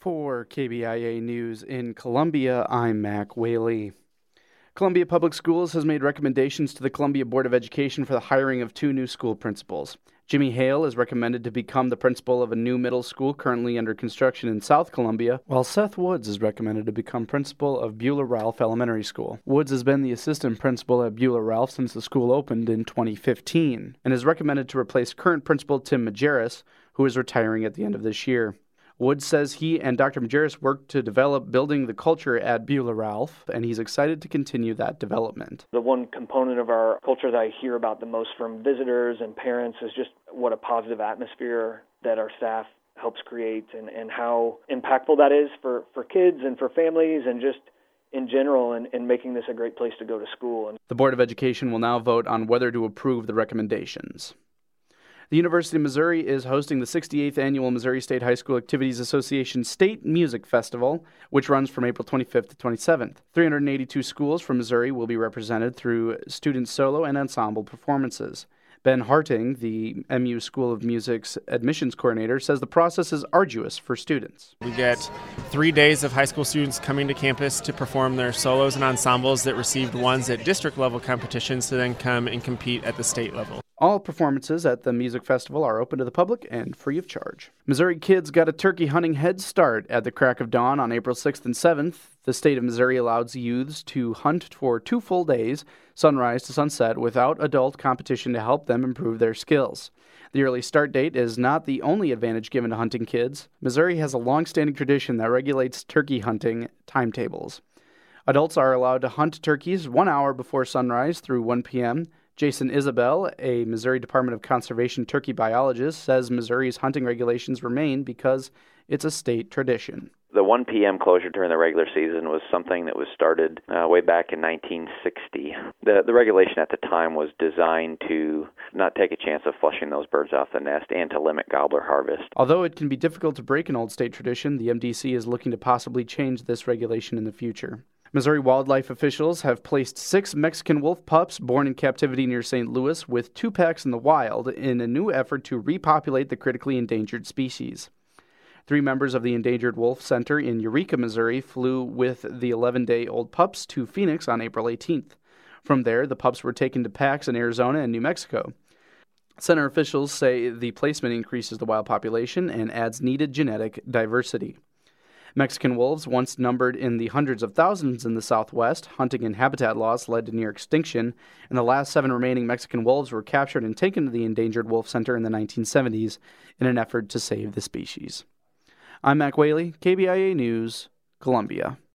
For KBIA News in Columbia, I'm Mac Whaley. Columbia Public Schools has made recommendations to the Columbia Board of Education for the hiring of 2 new school principals. Jimmy Hale is recommended to become the principal of a new middle school currently under construction in South Columbia, while Seth Woods is recommended to become principal of Beulah Ralph Elementary School. Woods has been the assistant principal at Beulah Ralph since the school opened in 2015, and is recommended to replace current principal Tim Majerus, who is retiring at the end of this year. Woods says he and Dr. Majerus worked to develop building the culture at Beulah Ralph, and he's excited to continue that development. The one component of our culture that I hear about the most from visitors and parents is just what a positive atmosphere that our staff helps create and how impactful that is for kids and for families and just in general and making this a great place to go to school. The Board of Education will now vote on whether to approve the recommendations. The University of Missouri is hosting the 68th Annual Missouri State High School Activities Association State Music Festival, which runs from April 25th to 27th. 382 schools from Missouri will be represented through student solo and ensemble performances. Ben Harting, the MU School of Music's admissions coordinator, says the process is arduous for students. We get 3 days of high school students coming to campus to perform their solos and ensembles that received ones at district-level competitions to then come and compete at the state level. All performances at the music festival are open to the public and free of charge. Missouri kids got a turkey hunting head start at the crack of dawn on April 6th and 7th. The state of Missouri allows youths to hunt for 2 full days, sunrise to sunset, without adult competition to help them improve their skills. The early start date is not the only advantage given to hunting kids. Missouri has a long-standing tradition that regulates turkey hunting timetables. Adults are allowed to hunt turkeys 1 hour before sunrise through 1 p.m., Jason Isabel, a Missouri Department of Conservation turkey biologist, says Missouri's hunting regulations remain because it's a state tradition. The 1 p.m. closure during the regular season was something that was started way back in 1960. The regulation at the time was designed to not take a chance of flushing those birds off the nest and to limit gobbler harvest. Although it can be difficult to break an old state tradition, the MDC is looking to possibly change this regulation in the future. Missouri wildlife officials have placed 6 Mexican wolf pups born in captivity near St. Louis with 2 packs in the wild in a new effort to repopulate the critically endangered species. 3 members of the Endangered Wolf Center in Eureka, Missouri, flew with the 11-day-old pups to Phoenix on April 18th. From there, the pups were taken to packs in Arizona and New Mexico. Center officials say the placement increases the wild population and adds needed genetic diversity. Mexican wolves, once numbered in the hundreds of thousands in the Southwest, hunting and habitat loss led to near extinction, and the last 7 remaining Mexican wolves were captured and taken to the Endangered Wolf Center in the 1970s in an effort to save the species. I'm Mac Whaley, KBIA News, Columbia.